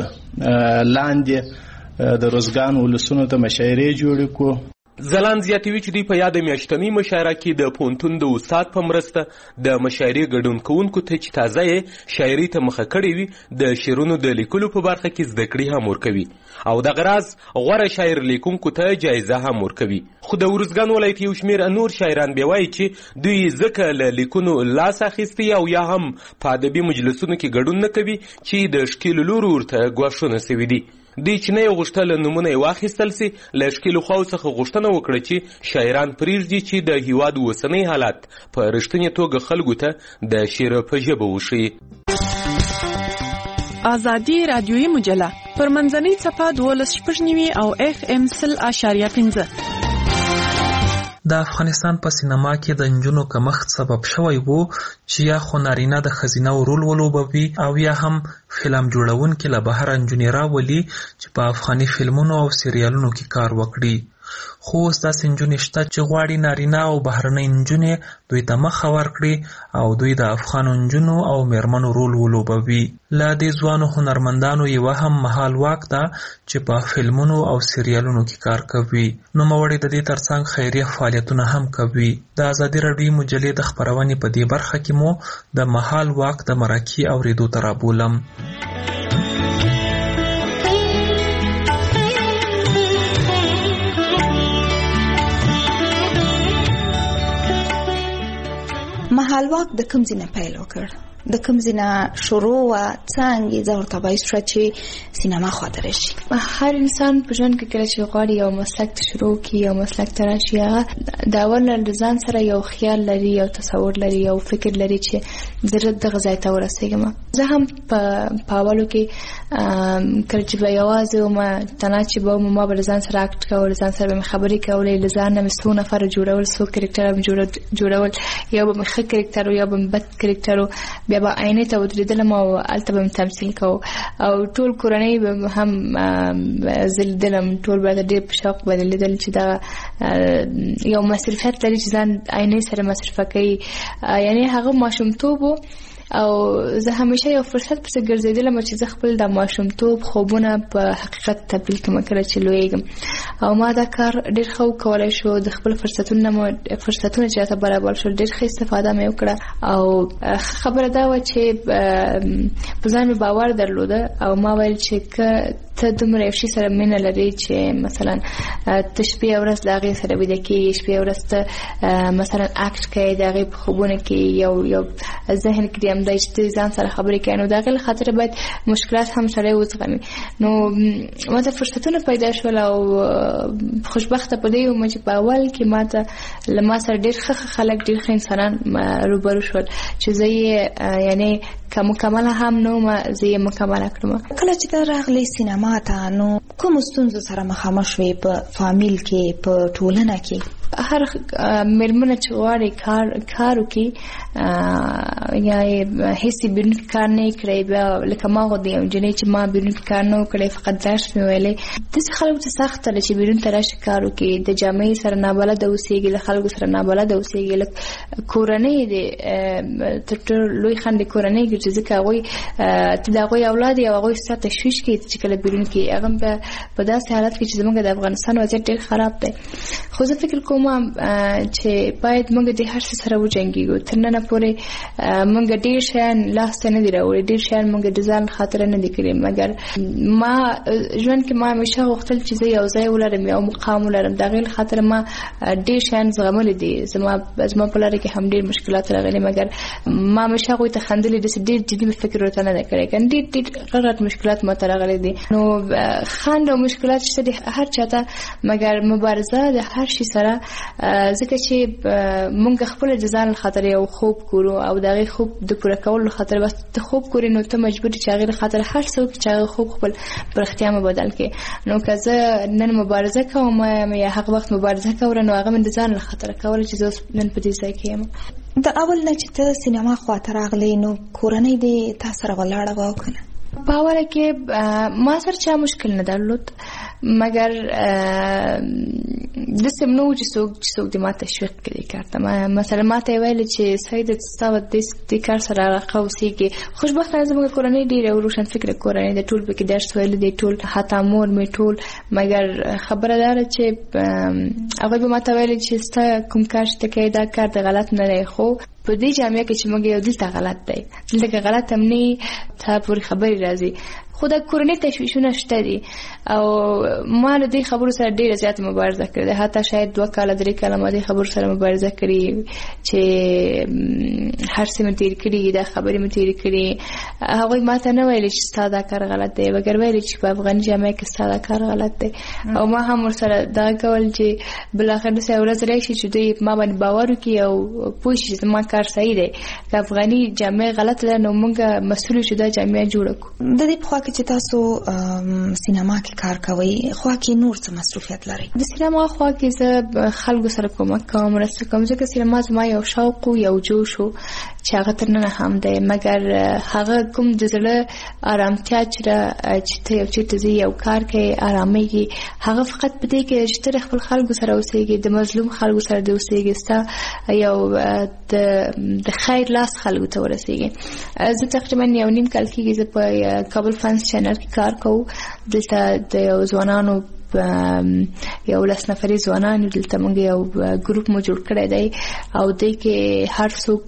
لاندې د روزګان ولسونو ته مشاعرې جوړې کړو. ځلاند زیاتوي چې دوی په یاده میاشتنۍ مشاعره کې د پوهنتون د استاد په مرسته د مشاعرې ګډون کوونکو ته چې تازه یې شاعري ته مخه کړې وي د شعرونو د لیکلو په برخه کې زده کړې هم ورکوي او دغه راز غوره شاعر لیکونکو ته جایزه هم ورکوي. خو د ارزګان ولایت یو شمېر نور شاعران بیا وایي چې دوی ځکه له لیکونو لاس اخیستی او یا هم په ادبي مجلسونو کې ګډون نه کوي چې د ښکېلو لورو ورته ګواښونه سوي دي. دوی چې نه یې غوښتل نومونه یې واخیستل سي، له ښکېلو خواو څخه غوښتنه وکړه چې شاعران پرېږدي چې د هیواد اوسنی حالت په رښتینې توګه خلکو ته د شعر په ژبه وښیي. ازادي رادیویي مجله پر منځنۍ څپه 12.9 او FM 100.5. د افغانستان په سینما کې د نجونو کمښت سبب شوی وو چې یا خو نارینه د ښځینه رول ولوبوي او یا هم فلم جوړونکي له بهره نجونې راولي چې په افغاني فلمونو او سریالونو کې کار وکړي. خو اوس داسې نجونې شته چې غواړي نارینه او بهرنۍ نجونې دوی ته مخه ورکړي او دوی د افغانو نجونو او میرمنو رول ولوبوي. له دې ځوانو هنرمندانو یوه هم مهال واک ده چې په فلمونو او سریالونو کې کار کوي. نوموړی د دې ترڅنګ خیریه فعالیتونه هم کوي. د ازادي راډیو مجلې د خپرونې په دې برخه کې مو د مهال واک د مرکې اورېدو ته رابولم. مهال واک د کوم ځای نه پیل وکړ؟ د کوم ځنا شروع و څنګه زه ورته باید شو چې سینما خاطر شي. هر انسان په ژوند کې کله چې غواړي یو مسلک شروع کړي یو مسلک ته راشي هغه د اول د ځان سره یو خیال لري یو تصور لري یو فکر لري چې زه دغه ځای ته ورسېږم. زه هم په اولو کې کله چې به یوازې وم تنها چې به ما به ځان سره اکټ کول ځان سره به خبرې کولې له ځان نه مې څو نفر جوړول څو کرکټر جوړول یا به مې ښه کرکټر یا به مې بد کرکټر بیا به عینې ته ودرېدلم او هلته به مې تمثیل کوو او ټول کورنۍ به هم زه لیدلم ټول به ډېر په شوق به لیدل چې دا یو مصرفیت لري چې ځان عینې سره مصرفه کوي. یعنې هغه ماشومتوب و او زه همیشه یو فرصت پسې ګرځېدلم چې زه خپل د ماشومتوب خوبونه په حقیقت تبدیل کړم کله چې لویږم او ما دا کار ډېر ښه وکولی شو. د خپل فرصتونه چې راته برابر شول ډېر ښه استفاده مې وکړه او خبره دا وه چې په ځان مې باور درلوده او ما ویل چې که ته دومره یو شي سره مینه لري چې مثلا ته شپې او ورځ د هغې سره ویده کېږي شپې او ورځ ته مثلا اکټ کوې د هغې په خوبونه کې یو ذهن کې د همدای چې ته ځان سره خبرې کوې نو د هغې له خاطره باید مشکلات هم سړی وزغمي. نو ما ته فرصتونه پیدا شول او خوشبخته په دې وم چې په اول کې ما ته له ما سره ډېر ښه خلک ډېر ښه انسانان روبرو شول چې زه یې یعنې که مکمله هم نه وم زه یې مکمله کړم. کله چې ته راغلی سینما ته نو کوم ستونزو سره مخامخ شوې په فامیل کې په ټولنه کې؟ هر مېرمنه چې غواړي کار وکړي یا هیڅ بیرون کار نه کړی بیا لکه ما غو د یو نجلۍ چې ما بیرون کار نه کړی فقط درس مې ویلی داسې خلکو ته سخته ده چې بیرون ته راشي کار وکړي د جامعې سره نابلده اوسېږي له خلکو سره نابلده اوسېږي لکه کورنۍ د تر ټولو لوی خنډ د کورنۍ ګرځي ځکه هغوی ته د هغوی اولاد یې او هغوی ستا تشویش کوي چې کله بیرون کړي هغه په داسې حالت کې چې زموږ د افغانستان وضعیت ډېر خراب دی. خو زه فکر کوم چې باید موږ د هر څه سره وجنګېږو. تر ننه پورې موږ ډېر شیان لاسته نه دي راوړي ډېر شیان موږ د ځان خاطره نه دي کړي مګر ما ژوند کې ما همیشه غوښتل چې زه یو ځای ولرم یو مقام ولرم د هغې له خاطره ما ډېر شیان زغملی دي. زما په لاره کې هم ډېر مشکلات راغلي مګر ما همیشه هغوی ته خندلي داسې ډېر جدي مې فکر ورته نه دی کړی که ډېر غټ مشکلات ما ته راغلي دي. نو خنډ او مشکلات شته دي هر چا ته مګر مبارزه د هر شي سره ځکه چې مونږ خپل د ځان خاطر یو خوب کورو او د هغې خوب د پوره کولو خاطر بس ته خوب کورې نو ته مجبور چې هغې خاطر هر څه وکړي چې هغه خوب خپل پر اختیا مې بدل کړي. نو که زه نن مبارزه کوم یا هغه وخت مبارزه کوله نو هغه مې د ځان خاطر کوله چې زه نن په دې ځای کې یم. د اول نه چې ته سینما خواته راغلی نو کورنۍ دې تا سره ولاړه وه او که نه؟ په اوله کې ما سره چا مشکل نه درلود مګر داسې نه و چې څوک دې ما تشویق کړي کار ته. مثلا ما ته یې ویلې چې سعیده ستا به دې کار سره علاقه اوسېږي. خوشبختانه زموږ کورنۍ ډېره روشن فکره کورنۍ ده ټول پکې درس ویلی دی ټول حتی مور مې ټول مګر خبره دا ده چې هغوی به ما ته ویلې چې ستا کوم کار چې ته کوې دا کار د غلط نه دی خو په دې جامعه کې چې موږ یو دلته غلط دی دلته که غلط هم نه ته پورې خبرې راځي خو د کورنۍ تشویشونه شته دي او ما له دې خبرو سره ډېره زیاته مبارزه کړې ده. حتی شاید 2 کاله 3 کاله ما دې خبرو سره مبارزه کړې چې هر څه مې تېر کړي دا خبرې مې تېرې کړي. هغوی ما ته نه ویلې چې ستا دا کار غلط دی مګر ویلې چې په افغاني جامعه کې ستا دا کار غلط دی او ما هم ورسره دغه کول چې بالاخره داسې یوه ورځ راشي چې دوی ما باندې باور وکړي او پوه شي چې زما کار صحیح دی. که افغاني جامعه غلطه ده نو موږ مسؤل یو چې دا جامعه جوړه کړو. د دې پخوا چې تاسو سینما کې کار کوئ خوا کې نور څه مصروفیت لرئ؟ د سینما خوا کې زه خلکو سره کومک کوم مرسته کوم ځکه سینما زما یو شوق و یو جوش و چې هغه تر ننه هم دی مګر هغه کوم د زړه ارامتیا چې ته یو چېرته ځې یو کار کوې ارامېږي هغه فقط په دې کې چې ته د خپل خلکو سره اوسېږي د مظلوم خلکو سره دې اوسېږي ستا یو د خیر لاس خلکو ته ورسېږي. زه تقریبا 1.5 کال کېږي زه په کابل فنس چینل کې کار کوم. دلته د یو ځوانانو یو 10 نفري ځوانان دلته موږ یو ګروپ مو جوړ کړی دی او دې کې هر څوک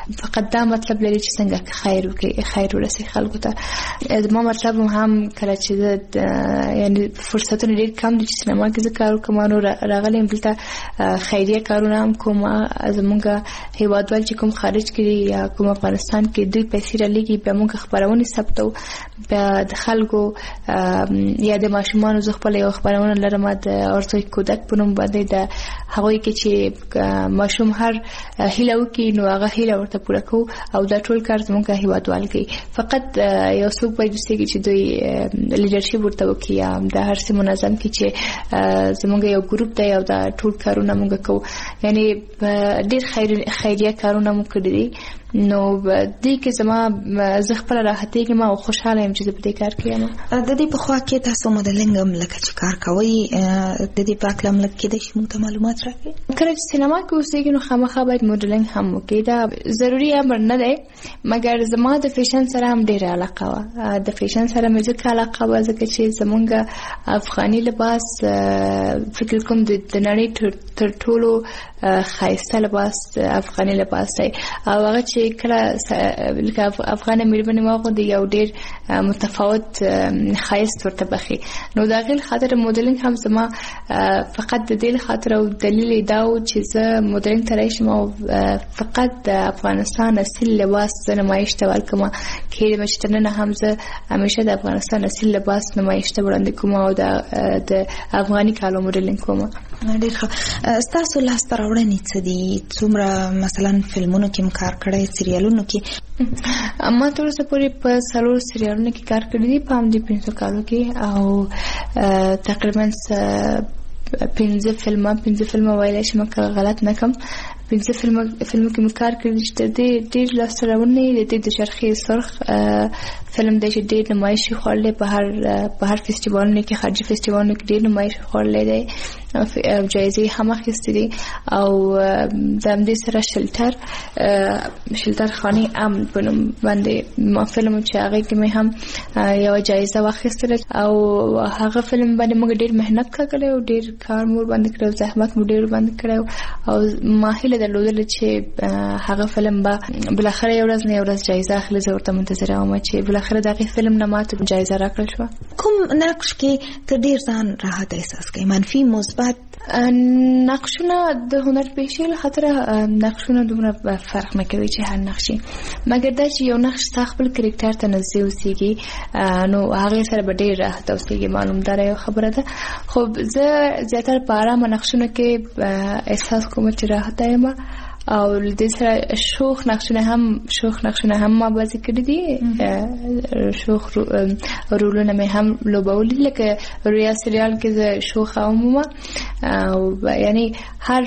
فقط دا مطلب لري چې څنګه خیر وکړي، خیر ورسي خلکو ته. ما مطلب هم کله چې یعنی فرصتونه ډېر کم دي چې سینما کې زه کار وکړم، نو راغلم دلته خیریه کارونه هم کوم. زمونږ هیوادوال چې کوم خارج کې یا کوم افغانستان کې دوی پیسې رالیږي، بیا موږ خبرونه ثبتو، بیا د خلکو یا د ماشومانو زه خپل یو خبرونه لرم د ارزوی کودک په نوم باندې، د هغوی کې چې ماشوم هر هیله وکړي نو هغه هیله ورته پوره کوو او دا ټول کار زموږ هیوادوال کوي. فقط یو څوک باید وسیږي چې دوی لیډرشپ ورته وکړي یا د هر څه منظم کړي چې زموږ یو ګروپ دی او دا ټول کارونه موږ کوو. یعنی ډېر خیریه کارونه موږ کړي دي. نو دې کې زما زه خپل راحتېږم او خوشحاله یم چې زه په دې کار کې یم. د دې په خوا کې تاسو مدلنګ هم لکه چې کار کوئ، د دې په اړه هم لږ کېدای شي موږ ته معلومات راکړئ؟ کله چې سینما کې اوسېږي نو خامخا باید مدلنګ هم وکړي، دا ضروري امر نه دی. مګر زما د فیشن سره هم ډېره علاقه وه. د فیشن سره مې ځکه علاقه وه ځکه چې زمونږ افغاني لباس فکر کوم د نړۍ تر ټولو ښایسته لباس افغاني لباس دی او هغه چې کله لکه افغانه مېرمنې واغوندي یو ډېر متفاوت ښایست ورته بخي. نو د هغې خاطر مدلنګ هم زما فقط د دې خاطر او دلیل دا و چې زه مدلنګ ته راشم او فقط د افغانستان اصیل لباس زه نمایش ته ورکوم. کېدای چې تر ننه هم زه همیشه د افغانستان اصیل لباس نمایش ته وړاندې کوم او د افغاني کالو مدلنګ کوم. ډېر ښه. ستاسو لاسته راوړنې څه دي؟ څومره مثلا فلمونو کې کار کړی، سریالونو کې؟ ما تر اوسه پورې په 4 سریالونو کې کار کړی دي په همدې 5 کالو کې او تقریبا 5 فلمه ویلی شم که غلط نکم. 5 فلمو کې مې کار کړی چې ډېر لاسته راوړنې د چرخې سرخ فلم دی چې ډېر نمایش یې خوړلی په هر فستیوالونو کې، خارجي فستیوالونو کې ډېر نمایش یې خوړلی دی، جایزې هم اخیستې دي. او د همدې سره شلتر خاني ام په نوم باندې ما فلم چې هغې کې مې هم یوه جایزه واخیستله او هغه فلم باندې موږ ډېر محنت کړی او ډېر کار مو باندې کړی او زحمت مو ډېر باندې کړی او ما هیله درلودله چې هغه فلم به بالاخره یو ورځ نه یو ورځ جایزه اخلي. زه ورته منتظره وم چې بالاخره د هغې فلم نه ماته جایزه راکړل شوه. کوم نقش کې ته ډېر ځان راحت احساس کوې؟ منفي، مثبت؟ نقشونه د هنر پیشې له خاطره نقشونه دومره فرق نه کوي چې هر نقش مګر دا چې یو نقش ستا خپل کرکټر ته نږدې اوسېږي نو هغې سره به ډېر راحت اوسېږي. معلوم داره یو خبره ده. خو زه زیاتره په ارامه نقشونه کې احساس کوم چې راحته یم او د دې سره شوخ نقشونه هم ما بازی کړي دي. شوخ رولونه مې هم لوبولي لکه رویا سریال کې زه شوخه وم او یعنی هر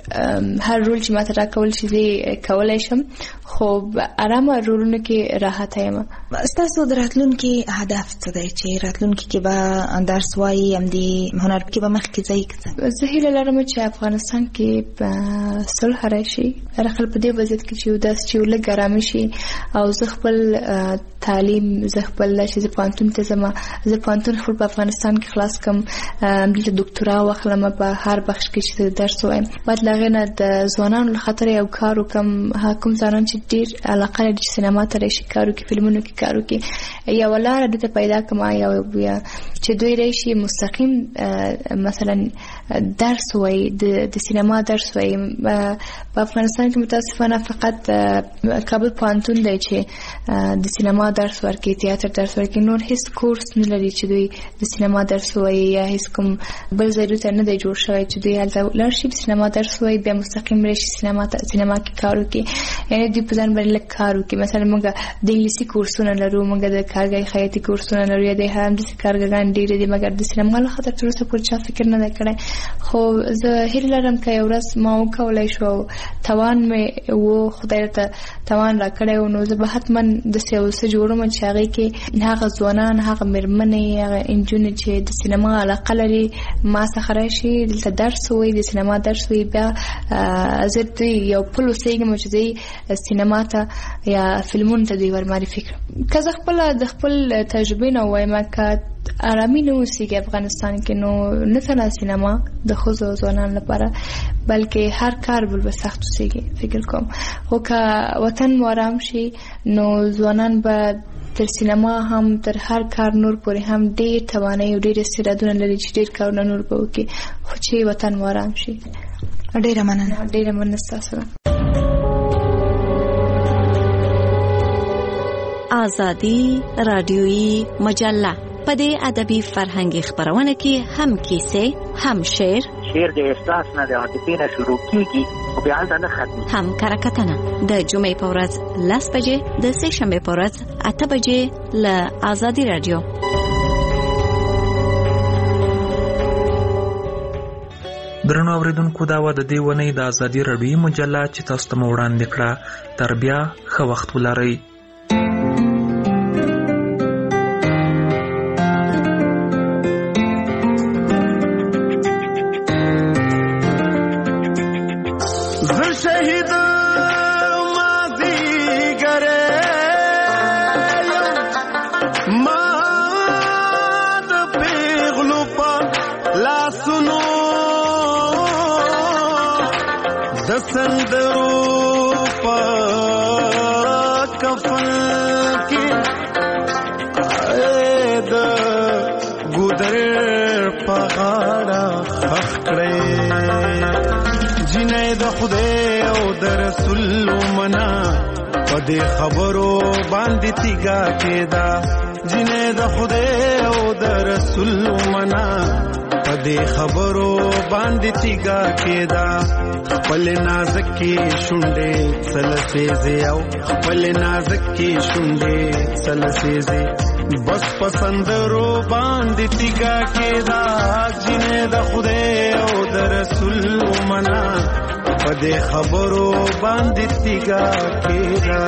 رول چې ما ته راکول شي زه کولای شم خو ارامه رولونه کې راحت یم. ستاسو د راتلونکي هدف څه دی چې راتلونکي کې به درس وایي هم دی هنر کې به مخکې ځئ؟ زه هیله لرم چې افغانستان کې صلح راشي، خلک په دې وضعیت کې چې یو داسې چې لږ ارامه شي او زه خپل تعلیم زه خپل چې زه پوهنتون ته ځم، زه پوهنتون خپل په افغانستان کې خلاص کړم، دلته دکتورا واخلم په هر بخش کې چې درس وایم. باید له هغې نه د ځوانانو له خاطره یو کار وکړم. کوم ځوانان چې ډېر علاقه لري چې سینما ته راشي کار وکړي، فلمونو کې کار وکړي، یوه لاره دلته پیدا کړم یا چې دوی راشي مستقیم مثلا درس وایي، د سینما درس وایي. په افغانستان کې متاسفانه فقط کابل پوهنتون دی چې د سینما درس ورکوي، تیاتر درس ورکوي، نور هیڅ کورس نه لري چې دوی د سینما درس وایي یا هیڅ کوم بل ضرورت نه دی جوړ شوی چې دوی هلته لاړ شي د سینما درس وایي بیا مستقیم راشي سینما کې کار وکړي. یعنې دوی په ځان باندې لږ کار وکړي. مثلا موږ د انګلیسي کورسونه لرو، موږ د کارګرۍ خیاطي کورسونه لرو، یا د همداسې کارګران ډېرې دي مګر د سینما له خاطر تر اوسه پورې چا فکر نه دی کړی. خو زه هیله لرم که یو ورځ ما وکولی شو، توان مې و، خدای ته توان راکړی و، نو زه به حتما داسې یو څه جوړوم چې هغې کې هغه ځوانان، هغه مېرمنې، هغه نجونې چې د سینما علاقه لري ما څخه راشي دلته درس وایي، د سینما درس وایي، بیا زه دوی یو پل اوسېږم چې دوی سینما ته یا فلمونو ته دوی ور معرفي کړم. که زه خپله د خپل تجربې نه ووایم که آرامي نه اوسېږي افغانستان کې، نو نه تنها سینما د ښځو او ځوانانو لپاره بلکې هر کار بل به سخت اوسېږي فکر کوم. خو که وطن مو آرام شي نو ځوانان به تر سینما هم تر هر کار نور پورې هم ډېر توانایي او ډېر استعدادونه لري چې ډېر کارونه نور به وکړي، خو چې وطن مو آرام شي. ډېره مننه. ډېره مننه ستاسو. آزادی رادیویی مجله په دې ادبي فرهنګي خبرونه کې هم کیسې، هم شعر د احساس نه د عاطفې نه شروع کیږي او بیا نه ختمي، هم کرکټنه د جمعې په ورځ 10 بجې، د سه شنبه په ورځ 8 بجې ل آزادی رادیو. درنو اوریدونکو، دا و د دې ونې د آزادی رادیویی مجله چې تاسو ته وړاندې کړه. تر بیا ښه وخت ولرئ. دې خبرو باندې تیګا کېدا، جنې د خدای او د رسول منا په دې خبرو باندې تیګا کېدا. خپل نازک کې شونډې سلسېزې او خپل نازک کې شونډې سلسېزې بس پسندرو باندې تیګا کېدا، جنې د خدای او د رسول منا په دې خبرو باندې تیګا کېدا.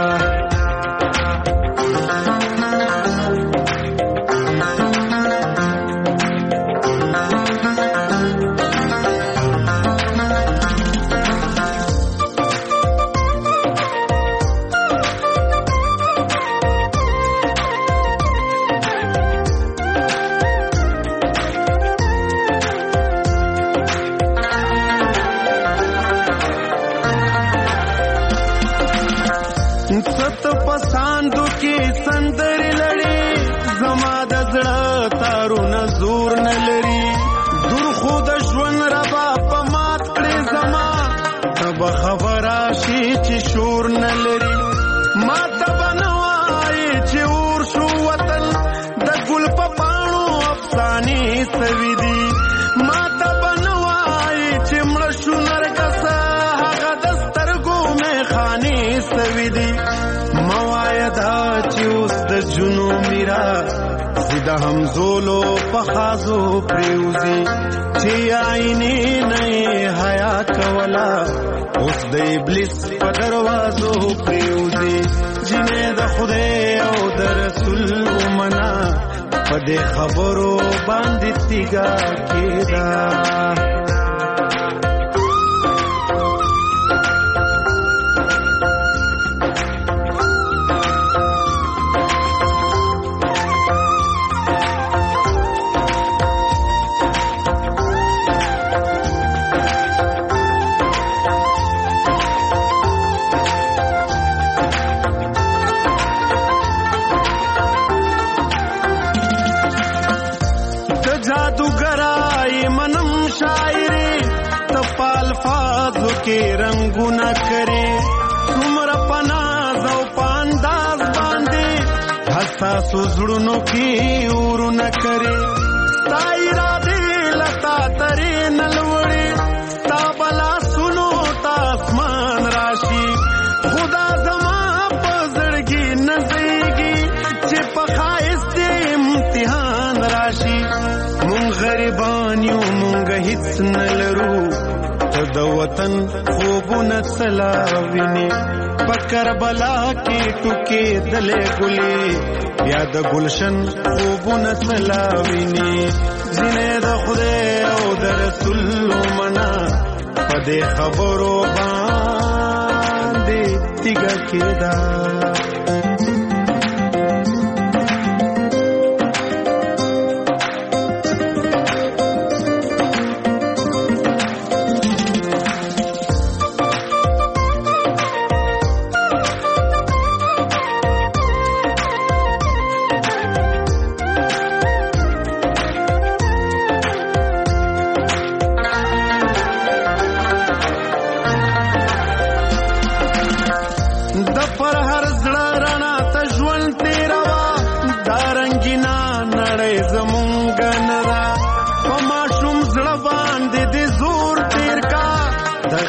د همزولو پخازو پریوزی چې عینې نه حیا کولا، اوس د ابلیس په دروازو پریوزی. جنې د خدای او د رسول منا په دې خبرو باندې تیګا کېدا. کې رنگونه کرے څومره پناز او پانداز باندې حساس زړونو کې ورونه کرے تای را دې لتا ترې نلوړې تا بلا سنو تا اسمان راشي خدا زما په زړګي نزيږي چې په خایس دې امتحان راشي. مونږ غریبان یو مونږ هیڅ نلرو د وطن خوبونه سلاویني په کربلا کې ټوکې دلې ګلې بیا د گلشن خوبونه سلاویني. ځینې د خدای او د رسول منا په دې خبرو باندې تیګا کېدا.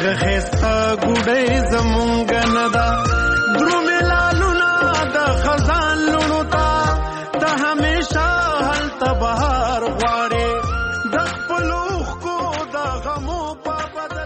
دغه خسته ګډې زمونږ نه دا درومې